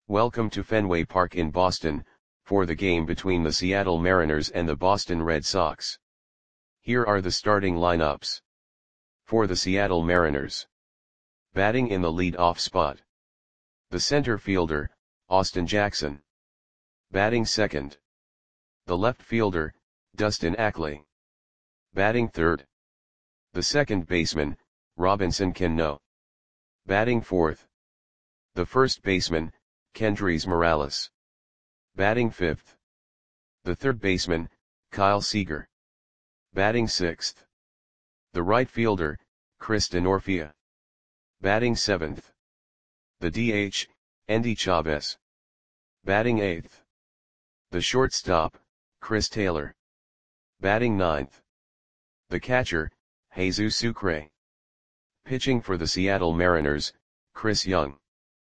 Welcome to Fenway Park in Boston, for the game between the Seattle Mariners and the Boston Red Sox. Here are the starting lineups. For the Seattle Mariners. Batting in the lead-off spot. The center fielder, Austin Jackson. Batting second. The left fielder, Dustin Ackley. Batting third. The second baseman, Robinson Cano. Batting fourth. The first baseman, Kendrys Morales. Batting fifth. The third baseman, Kyle Seager. Batting sixth. The right fielder, Chris Denorfia. Batting seventh. The DH, Endy Chavez. Batting eighth. The shortstop, Chris Taylor. Batting ninth. The catcher, Jesus Sucre. Pitching for the Seattle Mariners, Chris Young.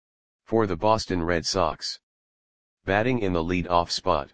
For the Boston Red Sox. Batting in the lead-off spot.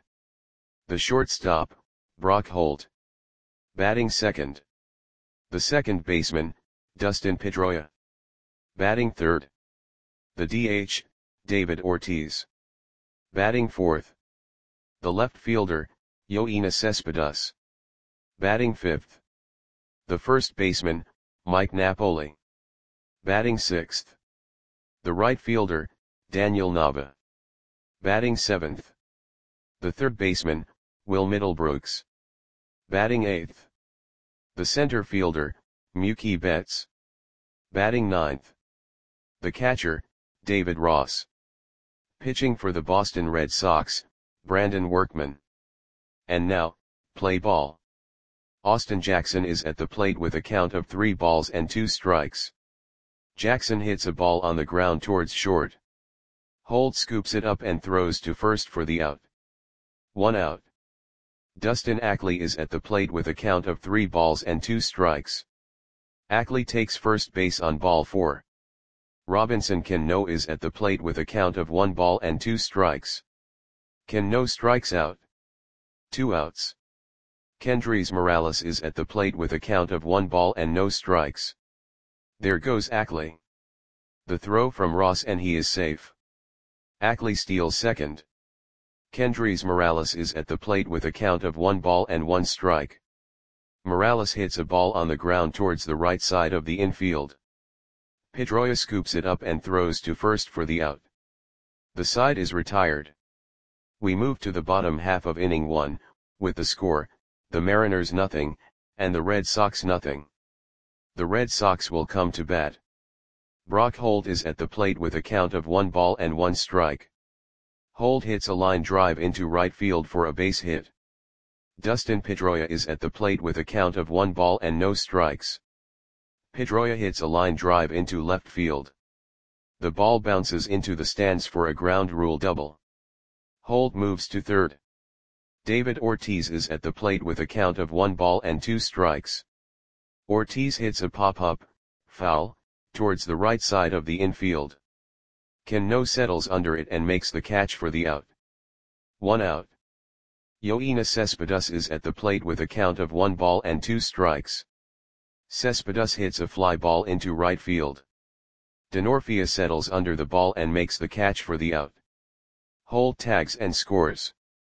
The shortstop, Brock Holt. Batting second. The second baseman, Dustin Pedroia. Batting third. The DH, David Ortiz. Batting fourth. The left fielder, Yoenis Cespedes. Batting fifth. The first baseman, Mike Napoli. Batting sixth. The right fielder, Daniel Nava. Batting seventh. The third baseman, Will Middlebrooks. Batting eighth. The center fielder, Mookie Betts. Batting ninth. The catcher, David Ross. Pitching for the Boston Red Sox, Brandon Workman. And now, play ball. Austin Jackson is at the plate with a count of 3 balls and 2 strikes. Jackson hits a ball on the ground towards short. Holt scoops it up and throws to first for the out. 1 out. Dustin Ackley is at the plate with a count of 3 balls and 2 strikes. Ackley takes first base on ball 4. Robinson Cano is at the plate with a count of 1 ball and 2 strikes. Cano strikes out. 2 outs. Kendrys Morales is at the plate with a count of 1 ball and no strikes. There goes Ackley. The throw from Ross and he is safe. Ackley steals second. Kendrys Morales is at the plate with a count of 1 ball and 1 strike. Morales hits a ball on the ground towards the right side of the infield. Pedroia scoops it up and throws to first for the out. The side is retired. We move to the bottom half of inning 1, with the score, the Mariners nothing, and the Red Sox nothing. The Red Sox will come to bat. Brock Holt is at the plate with a count of 1 ball and 1 strike. Holt hits a line drive into right field for a base hit. Dustin Pedroia is at the plate with a count of 1 ball and no strikes. Pedroia hits a line drive into left field. The ball bounces into the stands for a ground rule double. Holt moves to third. David Ortiz is at the plate with a count of 1 ball and 2 strikes. Ortiz hits a pop-up, foul, towards the right side of the infield. Cano settles under it and makes the catch for the out. 1 out. Yoenis Cespedes is at the plate with a count of 1 ball and 2 strikes. Cespedes hits a fly ball into right field. Denorfia settles under the ball and makes the catch for the out. Holt tags and scores.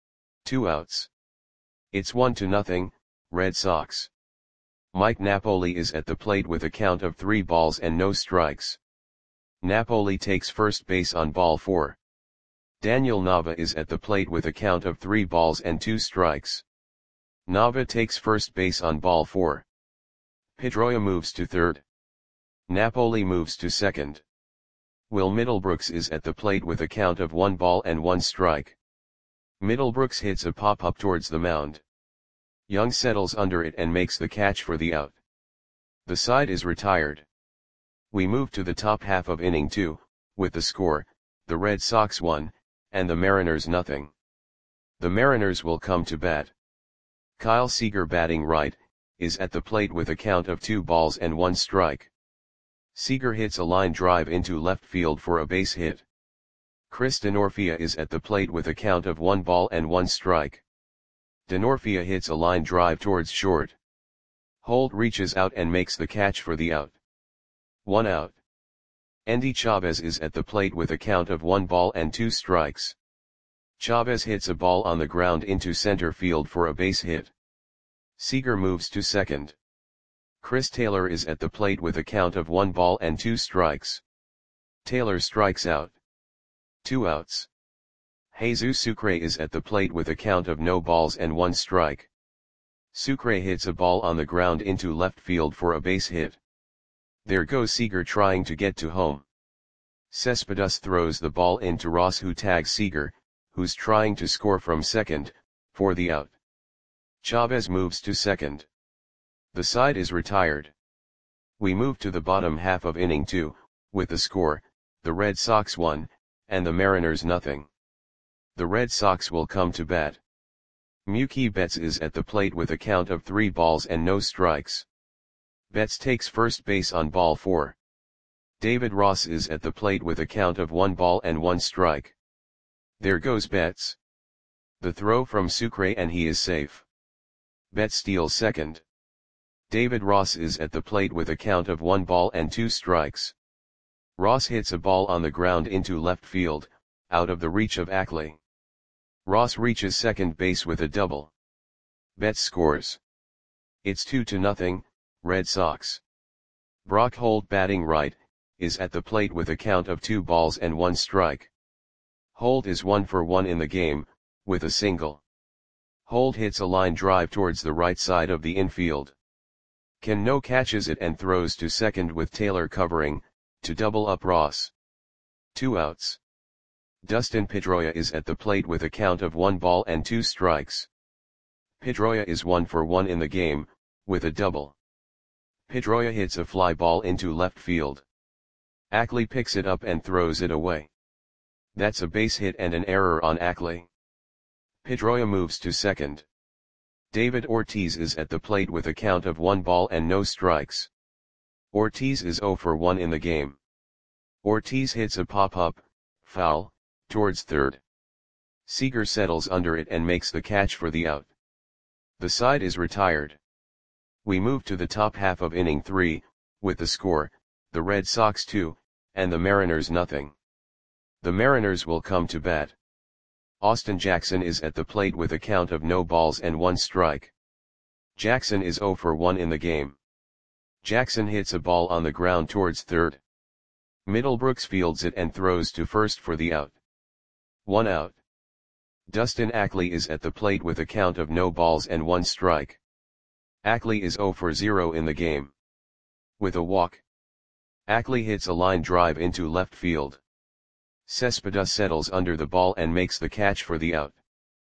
2 outs. It's 1-0, Red Sox. Mike Napoli is at the plate with a count of 3 balls and no strikes. Napoli takes first base on ball 4. Daniel Nava is at the plate with a count of 3 balls and 2 strikes. Nava takes first base on ball 4. Pedroia moves to third. Napoli moves to second. Will Middlebrooks is at the plate with a count of 1 ball and 1 strike. Middlebrooks hits a pop-up towards the mound. Young settles under it and makes the catch for the out. The side is retired. We move to the top half of inning 2, with the score, the Red Sox 1, and the Mariners nothing. The Mariners will come to bat. Kyle Seager batting right, is at the plate with a count of 2 balls and 1 strike. Seager hits a line drive into left field for a base hit. Chris Denorfia is at the plate with a count of 1 ball and 1 strike. Denorfia hits a line drive towards short. Holt reaches out and makes the catch for the out. 1 out. Andy Chavez is at the plate with a count of 1 ball and 2 strikes. Chavez hits a ball on the ground into center field for a base hit. Seager moves to second. Chris Taylor is at the plate with a count of 1 ball and 2 strikes. Taylor strikes out. 2 outs. Jesus Sucre is at the plate with a count of no balls and 1 strike. Sucre hits a ball on the ground into left field for a base hit. There goes Seager trying to get to home. Cespedes throws the ball into Ross, who tags Seager, who's trying to score from second, for the out. Chavez moves to second. The side is retired. We move to the bottom half of inning 2, with the score, the Red Sox 1, and the Mariners nothing. The Red Sox will come to bat. Mookie Betts is at the plate with a count of 3 balls and no strikes. Betts takes first base on ball 4. David Ross is at the plate with a count of 1 ball and 1 strike. There goes Betts. The throw from Sucre and he is safe. Betts steals second. David Ross is at the plate with a count of 1 ball and 2 strikes. Ross hits a ball on the ground into left field, out of the reach of Ackley. Ross reaches second base with a double. Betts scores. It's 2-0, Red Sox. Brock Holt, batting right, is at the plate with a count of 2 balls and 1 strike. Holt is 1 for 1 in the game, with a single. Holt hits a line drive towards the right side of the infield. Cano catches it and throws to second with Taylor covering, to double up Ross. 2 outs. Dustin Pedroia is at the plate with a count of 1 ball and 2 strikes. Pedroia is 1 for 1 in the game, with a double. Pedroia hits a fly ball into left field. Ackley picks it up and throws it away. That's a base hit and an error on Ackley. Pedroia moves to second. David Ortiz is at the plate with a count of 1 ball and no strikes. Ortiz is 0 for 1 in the game. Ortiz hits a pop-up, foul, towards third. Seager settles under it and makes the catch for the out. The side is retired. We move to the top half of inning 3, with the score, the Red Sox 2, and the Mariners nothing. The Mariners will come to bat. Austin Jackson is at the plate with a count of no balls and 1 strike. Jackson is 0 for 1 in the game. Jackson hits a ball on the ground towards third. Middlebrooks fields it and throws to first for the out. 1 out. Dustin Ackley is at the plate with a count of no balls and 1 strike. Ackley is 0 for 0 in the game. With a walk. Ackley hits a line drive into left field. Cespedes settles under the ball and makes the catch for the out.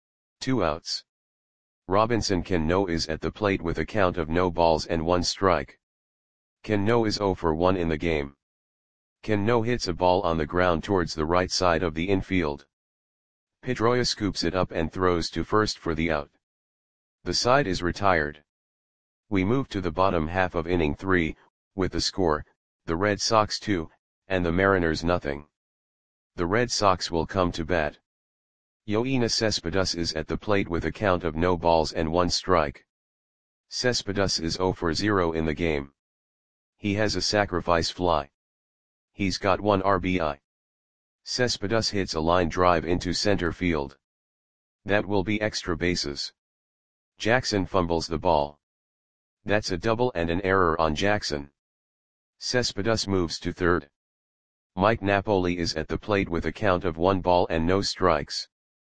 2 outs. Robinson Cano is at the plate with a count of no balls and 1 strike. Cano is 0 for 1 in the game. Cano hits a ball on the ground towards the right side of the infield. Pedroia scoops it up and throws to first for the out. The side is retired. We move to the bottom half of inning 3, with the score, the Red Sox 2, and the Mariners nothing. The Red Sox will come to bat. Yoenis Cespedes is at the plate with a count of no balls and 1 strike. Cespedes is 0 for 0 in the game. He has a sacrifice fly. He's got 1 RBI. Cespedes hits a line drive into center field. That will be extra bases. Jackson fumbles the ball. That's a double and an error on Jackson. Cespedes moves to third. Mike Napoli is at the plate with a count of 1 ball and no strikes.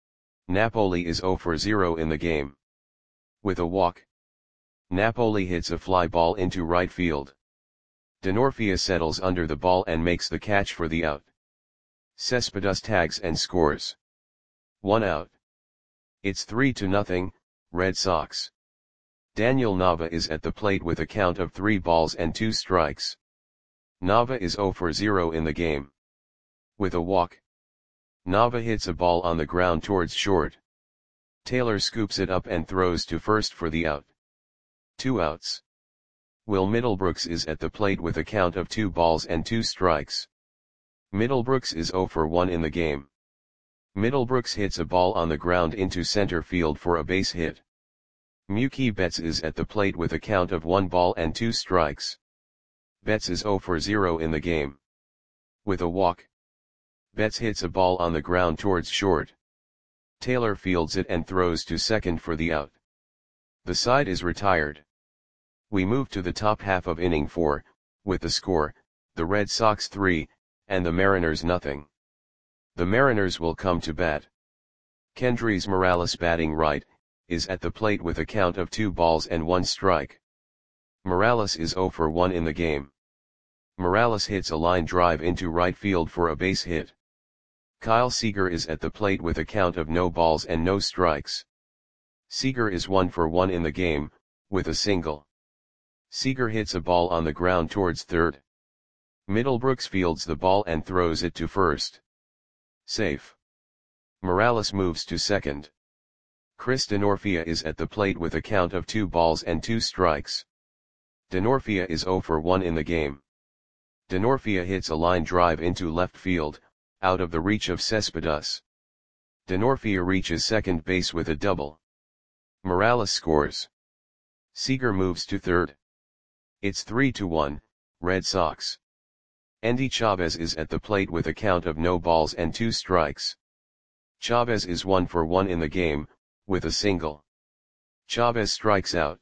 Napoli is 0 for 0 in the game. With a walk. Napoli hits a fly ball into right field. Denorfia settles under the ball and makes the catch for the out. Cespedes tags and scores. 1 out. It's 3-0, Red Sox. Daniel Nava is at the plate with a count of 3 balls and 2 strikes. Nava is 0 for 0 in the game. With a walk. Nava hits a ball on the ground towards short. Taylor scoops it up and throws to first for the out. 2 outs. Will Middlebrooks is at the plate with a count of 2 balls and 2 strikes. Middlebrooks is 0 for 1 in the game. Middlebrooks hits a ball on the ground into center field for a base hit. Mookie Betts is at the plate with a count of 1 ball and 2 strikes. Betts is 0 for 0 in the game. With a walk, Betts hits a ball on the ground towards short. Taylor fields it and throws to second for the out. The side is retired. We move to the top half of inning 4, with the score, the Red Sox 3, and the Mariners nothing. The Mariners will come to bat. Kendrys Morales, batting right, is at the plate with a count of 2 balls and 1 strike. Morales is 0 for 1 in the game. Morales hits a line drive into right field for a base hit. Kyle Seager is at the plate with a count of no balls and no strikes. Seager is 1 for 1 in the game, with a single. Seager hits a ball on the ground towards third. Middlebrooks fields the ball and throws it to first. Safe. Morales moves to second. Chris Denorfia is at the plate with a count of 2 balls and 2 strikes. Denorfia is 0 for 1 in the game. Denorfia hits a line drive into left field, out of the reach of Cespedes. Denorfia reaches second base with a double. Morales scores. Seager moves to third. It's 3-1, Red Sox. Endy Chavez is at the plate with a count of no balls and 2 strikes. Chavez is 1 for 1 in the game, with a single. Chavez strikes out.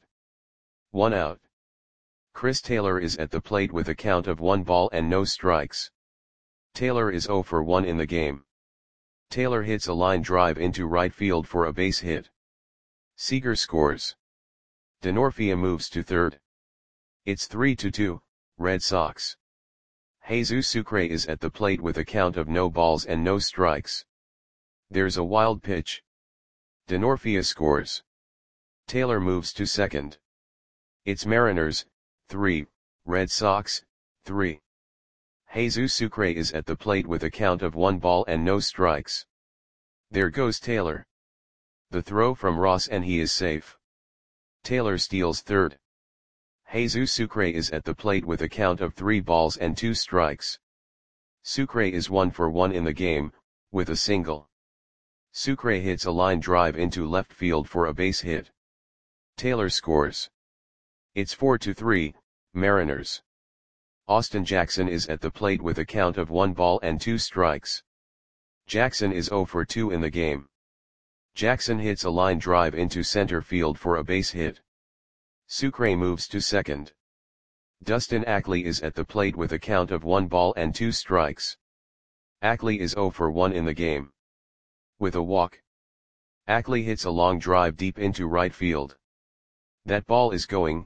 1 out. Chris Taylor is at the plate with a count of 1 ball and no strikes. Taylor is 0 for 1 in the game. Taylor hits a line drive into right field for a base hit. Seager scores. Denorfia moves to third. It's 3-2, Red Sox. Jesus Sucre is at the plate with a count of no balls and no strikes. There's a wild pitch. Denorfia scores. Taylor moves to second. It's Mariners, 3, Red Sox, 3. Jesus Sucre is at the plate with a count of 1 ball and no strikes. There goes Taylor. The throw from Ross and he is safe. Taylor steals third. Jesus Sucre is at the plate with a count of 3 balls and 2 strikes. Sucre is 1 for 1 in the game, with a single. Sucre hits a line drive into left field for a base hit. Taylor scores. It's 4-3, Mariners. Austin Jackson is at the plate with a count of 1 ball and 2 strikes. Jackson is 0 for 2 in the game. Jackson hits a line drive into center field for a base hit. Sucre moves to second. Dustin Ackley is at the plate with a count of 1 ball and 2 strikes. Ackley is 0 for 1 in the game. With a walk, Ackley hits a long drive deep into right field. That ball is gone.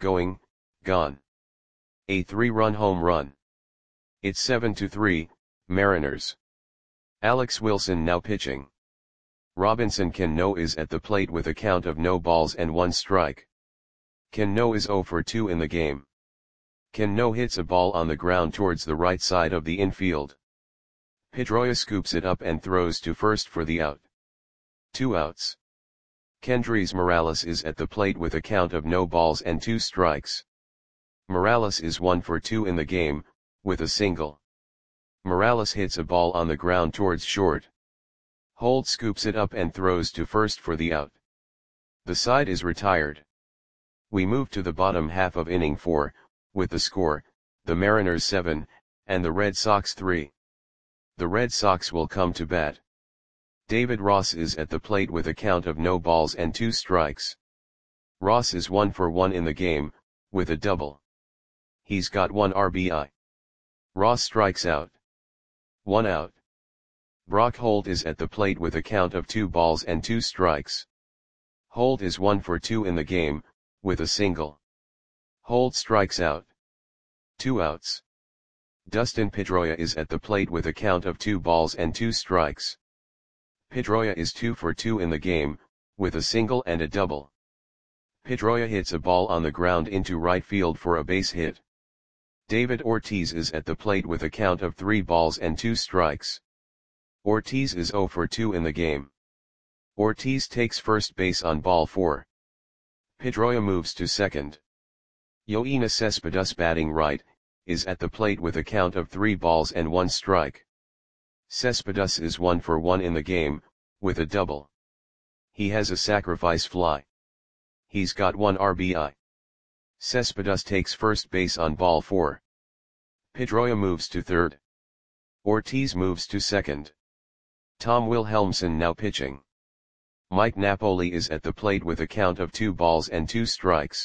A 3-run home run. It's 7-3, Mariners. Alex Wilson now pitching. Robinson Cano is at the plate with a count of no balls and 1 strike. Cano is 0 for 2 in the game. Cano hits a ball on the ground towards the right side of the infield. Pedroia scoops it up and throws to first for the out. 2 outs. Kendrys Morales is at the plate with a count of no balls and 2 strikes. Morales is 1 for 2 in the game, with a single. Morales hits a ball on the ground towards short. Holt scoops it up and throws to first for the out. The side is retired. We move to the bottom half of inning 4, with the score, the Mariners 7, and the Red Sox 3. The Red Sox will come to bat. David Ross is at the plate with a count of no balls and 2 strikes. Ross is 1 for 1 in the game, with a double. He's got 1 RBI. Ross strikes out. 1 out. Brock Holt is at the plate with a count of 2 balls and 2 strikes. Holt is 1 for 2 in the game, with a single. Holt strikes out. 2 outs. Dustin Pedroia is at the plate with a count of 2 balls and 2 strikes. Pedroia is 2 for 2 in the game, with a single and a double. Pedroia hits a ball on the ground into right field for a base hit. David Ortiz is at the plate with a count of 3 balls and 2 strikes. Ortiz is 0 for 2 in the game. Ortiz takes first base on ball 4. Pedroia moves to second. Yoenis Cespedes, batting right, is at the plate with a count of 3 balls and 1 strike. Cespedes is 1 for 1 in the game, with a double. He has a sacrifice fly. He's got 1 RBI. Cespedes takes first base on ball 4. Pedroia moves to third. Ortiz moves to second. Tom Wilhelmsen now pitching. Mike Napoli is at the plate with a count of 2 balls and 2 strikes.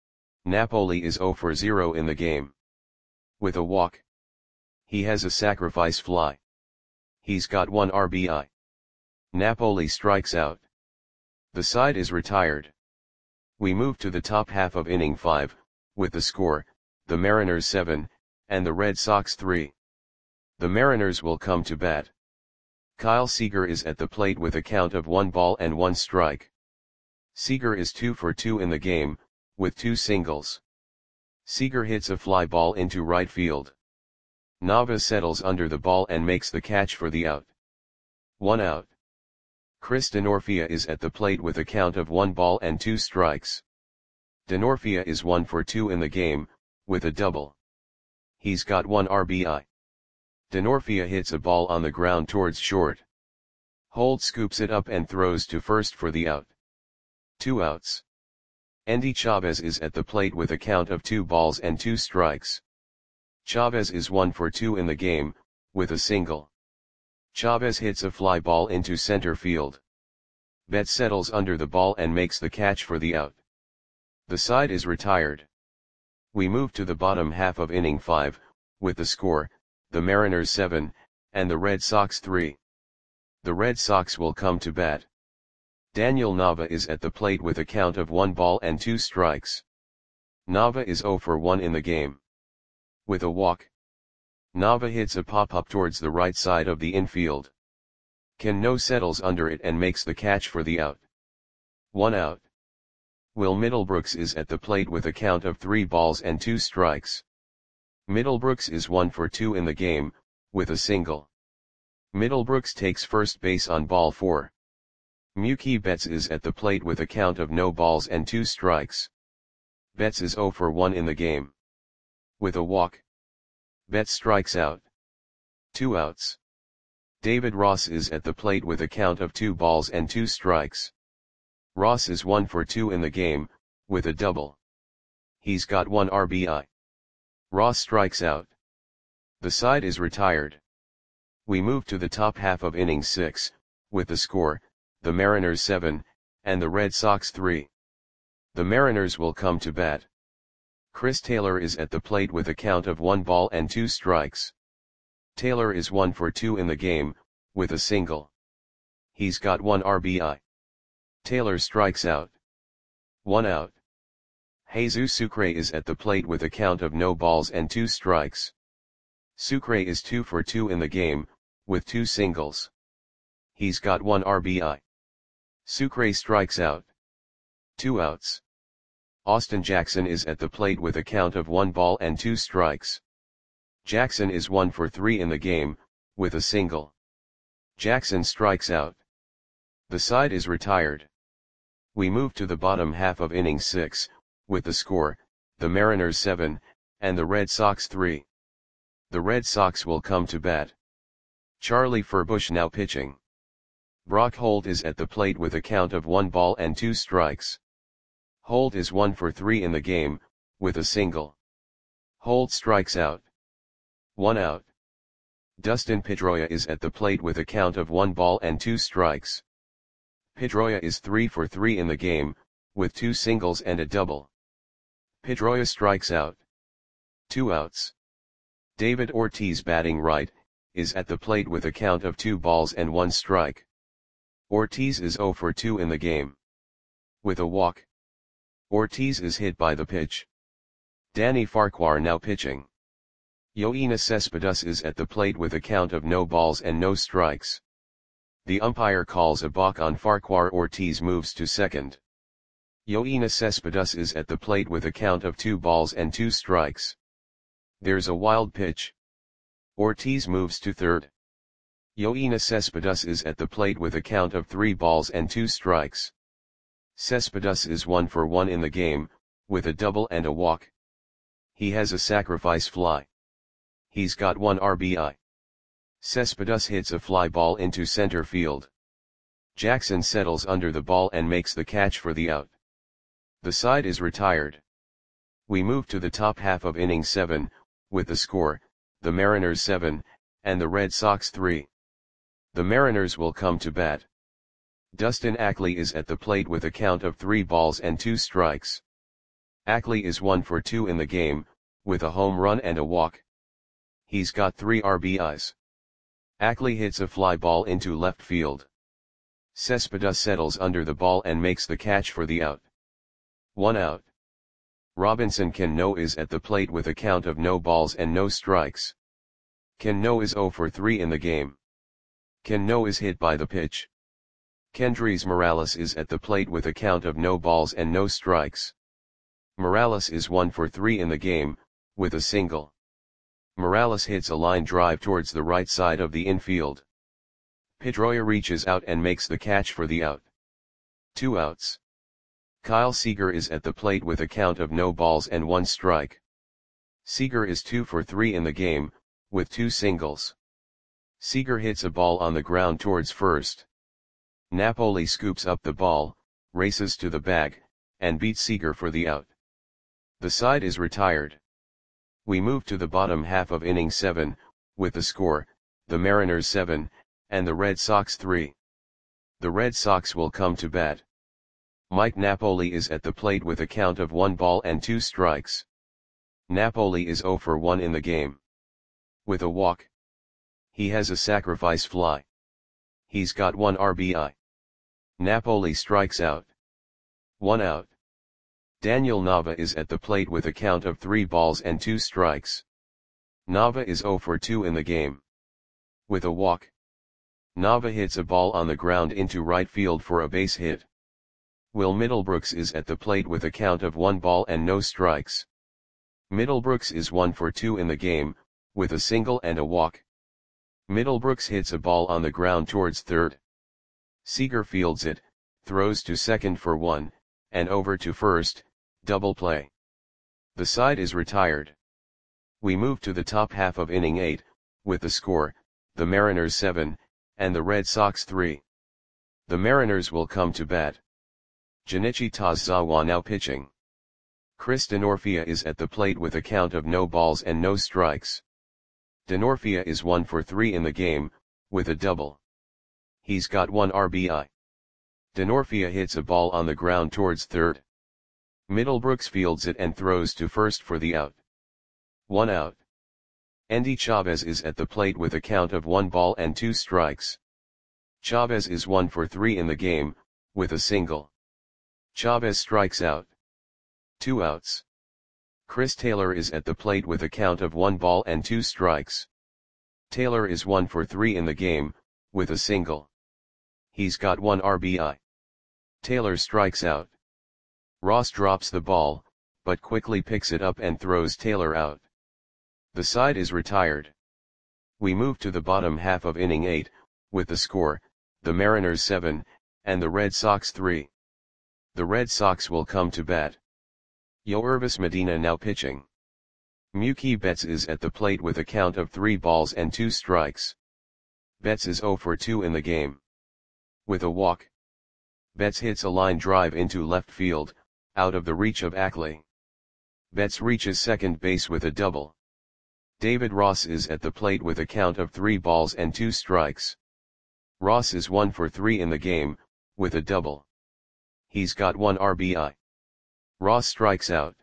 Napoli is 0 for 0 in the game. With a walk. He has a sacrifice fly. He's got 1 RBI. Napoli strikes out. The side is retired. We move to the top half of inning 5, with the score, the Mariners 7, and the Red Sox 3. The Mariners will come to bat. Kyle Seager is at the plate with a count of 1 ball and 1 strike. Seager is 2 for 2 in the game, with 2 singles. Seager hits a fly ball into right field. Nava settles under the ball and makes the catch for the out. 1 out. Chris Denorfia is at the plate with a count of 1 ball and 2 strikes. Denorfia is 1 for 2 in the game, with a double. He's got 1 RBI. Denorfia hits a ball on the ground towards short. Holt scoops it up and throws to first for the out. 2 outs. Endy Chavez is at the plate with a count of 2 balls and 2 strikes. Chavez is 1 for 2 in the game, with a single. Chavez hits a fly ball into center field. Betts settles under the ball and makes the catch for the out. The side is retired. We move to the bottom half of inning 5, with the score, the Mariners 7, and the Red Sox 3. The Red Sox will come to bat. Daniel Nava is at the plate with a count of 1 ball and 2 strikes. Nava is 0 for 1 in the game. With a walk. Nava hits a pop-up towards the right side of the infield. Cano settles under it and makes the catch for the out. 1 out. Will Middlebrooks is at the plate with a count of 3 balls and 2 strikes. Middlebrooks is 1 for 2 in the game, with a single. Middlebrooks takes first base on ball 4. Mookie Betts is at the plate with a count of no balls and 2 strikes. Betts is 0 for 1 in the game. With a walk. Betts strikes out. 2 outs. David Ross is at the plate with a count of 2 balls and 2 strikes. Ross is 1 for 2 in the game, with a double. He's got 1 RBI. Ross strikes out. The side is retired. We move to the top half of inning 6, with the score, the Mariners 7, and the Red Sox 3. The Mariners will come to bat. Chris Taylor is at the plate with a count of 1 ball and 2 strikes. Taylor is 1 for 2 in the game, with a single. He's got 1 RBI. Taylor strikes out. 1 out. Jesus Sucre is at the plate with a count of no balls and 2 strikes. Sucre is 2 for 2 in the game, with 2 singles. He's got 1 RBI. Sucre strikes out. 2 outs. Austin Jackson is at the plate with a count of 1 ball and 2 strikes. Jackson is 1 for 3 in the game, with a single. Jackson strikes out. The side is retired. We move to the bottom half of inning 6, with the score, the Mariners 7, and the Red Sox 3. The Red Sox will come to bat. Charlie Furbush now pitching. Brock Holt is at the plate with a count of 1 ball and 2 strikes. Holt is 1 for 3 in the game, with a single. Holt strikes out. 1 out. Dustin Pedroia is at the plate with a count of 1 ball and 2 strikes. Pedroia is 3 for 3 in the game, with 2 singles and a double. Pedroia strikes out. 2 outs. David Ortiz batting right, is at the plate with a count of 2 balls and 1 strike. Ortiz is 0 for 2 in the game. With a walk. Ortiz is hit by the pitch. Danny Farquhar now pitching. Yoenis Cespedes is at the plate with a count of no balls and no strikes. The umpire calls a balk on Farquhar. Ortiz moves to second. Yoenis Cespedes is at the plate with a count of 2 balls and 2 strikes. There's a wild pitch. Ortiz moves to third. Yoenis Cespedes is at the plate with a count of 3 balls and 2 strikes. Cespedes is 1 for 1 in the game, with a double and a walk. He has a sacrifice fly. He's got 1 RBI. Cespedes hits a fly ball into center field. Jackson settles under the ball and makes the catch for the out. The side is retired. We move to the top half of inning 7, with the score, the Mariners 7, and the Red Sox 3. The Mariners will come to bat. Dustin Ackley is at the plate with a count of 3 balls and 2 strikes. Ackley is 1 for 2 in the game, with a home run and a walk. He's got 3 RBIs. Ackley hits a fly ball into left field. Cespedes settles under the ball and makes the catch for the out. 1 out. Robinson Cano is at the plate with a count of no balls and no strikes. Cano is 0 for 3 in the game. Cano is hit by the pitch. Kendrys Morales is at the plate with a count of no balls and no strikes. Morales is 1 for 3 in the game, with a single. Morales hits a line drive towards the right side of the infield. Pedroia reaches out and makes the catch for the out. 2 outs. Kyle Seager is at the plate with a count of no balls and 1 strike. Seager is 2 for 3 in the game, with 2 singles. Seager hits a ball on the ground towards first. Napoli scoops up the ball, races to the bag, and beats Seager for the out. The side is retired. We move to the bottom half of inning 7, with the score, the Mariners 7, and the Red Sox 3. The Red Sox will come to bat. Mike Napoli is at the plate with a count of 1 ball and 2 strikes. Napoli is 0 for 1 in the game. With a walk. He has a sacrifice fly. He's got 1 RBI. Napoli strikes out. 1 out. Daniel Nava is at the plate with a count of 3 balls and 2 strikes. Nava is 0 for 2 in the game. With a walk. Nava hits a ball on the ground into right field for a base hit. Will Middlebrooks is at the plate with a count of 1 ball and no strikes. Middlebrooks is 1 for 2 in the game, with a single and a walk. Middlebrooks hits a ball on the ground towards third. Seager fields it, throws to second for 1, and over to first, double play. The side is retired. We move to the top half of inning 8, with the score, the Mariners 7, and the Red Sox 3. The Mariners will come to bat. Junichi Tozawa now pitching. Chris Denorfia is at the plate with a count of no balls and no strikes. Denorfia is 1 for 3 in the game, with a double. He's got 1 RBI. Denorfia hits a ball on the ground towards third. Middlebrooks fields it and throws to first for the out. 1 out. Endy Chavez is at the plate with a count of 1 ball and 2 strikes. Chavez is 1 for 3 in the game, with a single. Chavez strikes out. 2 outs. Chris Taylor is at the plate with a count of 1 ball and 2 strikes. Taylor is 1 for 3 in the game, with a single. He's got 1 RBI. Taylor strikes out. Ross drops the ball, but quickly picks it up and throws Taylor out. The side is retired. We move to the bottom half of inning 8, with the score, the Mariners 7, and the Red Sox 3. The Red Sox will come to bat. Yoervis Medina now pitching. Mookie Betts is at the plate with a count of 3 balls and 2 strikes. Betts is 0 for 2 in the game. With a walk. Betts hits a line drive into left field, out of the reach of Ackley. Betts reaches second base with a double. David Ross is at the plate with a count of 3 balls and 2 strikes. Ross is 1 for 3 in the game, with a double. He's got 1 RBI. Ross strikes out.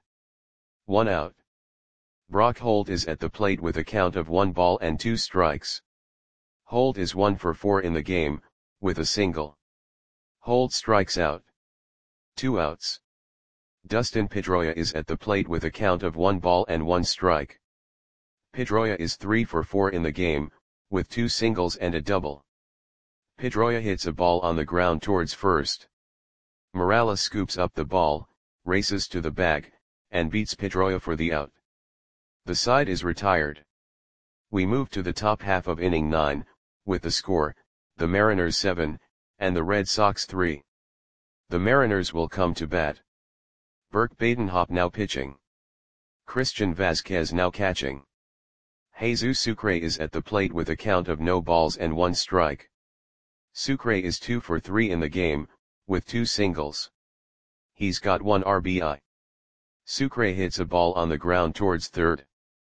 1 out. Brock Holt is at the plate with a count of 1 ball and 2 strikes. Holt is 1 for 4 in the game, with a single. Holt strikes out. 2 outs. Dustin Pedroia is at the plate with a count of 1 ball and 1 strike. Pedroia is 3 for 4 in the game, with 2 singles and a double. Pedroia hits a ball on the ground towards first. Morales scoops up the ball, races to the bag, and beats Pedroia for the out. The side is retired. We move to the top half of inning 9, with the score, the Mariners 7, and the Red Sox 3. The Mariners will come to bat. Burke Badenhop now pitching. Christian Vazquez now catching. Jesus Sucre is at the plate with a count of no balls and 1 strike. Sucre is 2 for 3 in the game, with 2 singles. He's got 1 RBI. Sucre hits a ball on the ground towards third.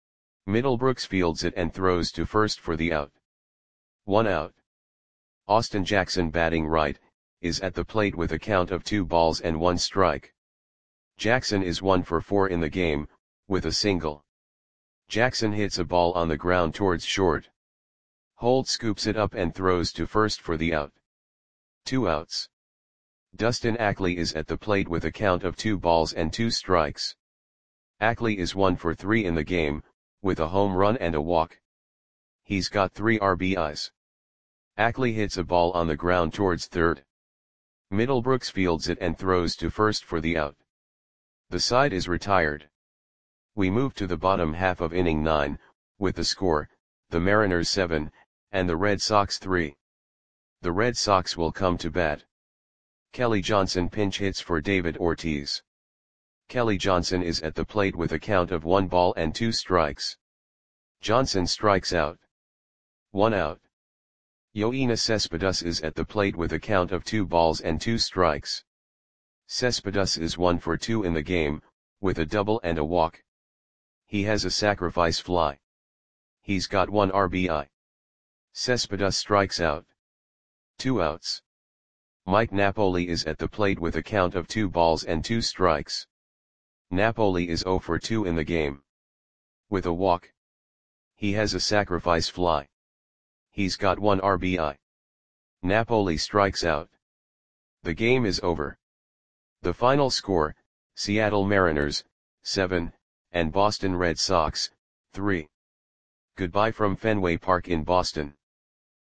Middlebrooks fields it and throws to first for the out. 1 out. Austin Jackson batting right, is at the plate with a count of 2 balls and 1 strike. Jackson is 1 for 4 in the game, with a single. Jackson hits a ball on the ground towards short. Holt scoops it up and throws to first for the out. 2 outs. Dustin Ackley is at the plate with a count of 2 balls and 2 strikes. Ackley is 1 for 3 in the game, with a home run and a walk. He's got 3 RBIs. Ackley hits a ball on the ground towards third. Middlebrooks fields it and throws to first for the out. The side is retired. We move to the bottom half of inning 9, with the score, the Mariners 7, and the Red Sox 3. The Red Sox will come to bat. Kelly Johnson pinch hits for David Ortiz. Kelly Johnson is at the plate with a count of 1 ball and 2 strikes. Johnson strikes out. 1 out. Yoenis Cespedes is at the plate with a count of 2 balls and 2 strikes. Cespedes is 1 for 2 in the game, with a double and a walk. He has a sacrifice fly. He's got 1 RBI. Cespedes strikes out. 2 outs. Mike Napoli is at the plate with a count of 2 balls and 2 strikes. Napoli is 0 for 2 in the game. With a walk. He has a sacrifice fly. He's got 1 RBI. Napoli strikes out. The game is over. The final score, Seattle Mariners, 7, and Boston Red Sox, 3. Goodbye from Fenway Park in Boston.